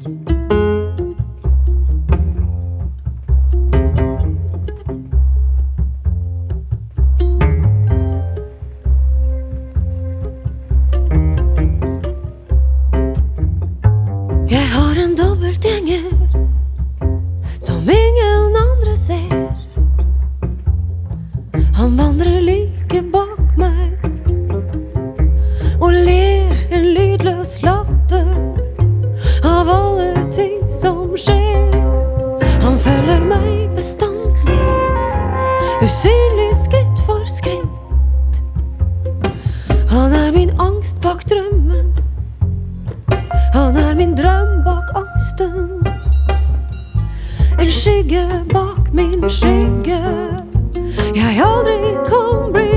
Jeg har en dobbeltgjenger som ingen andre ser. Han vandrer like bak meg og ler en lydløs latter av alle ting som skjer. Han følger meg bestandig, usynlig skritt for skritt. Han er min angst bak drømmen, han er min drøm bak angsten. En skygge bak min skygge jeg aldri kan bli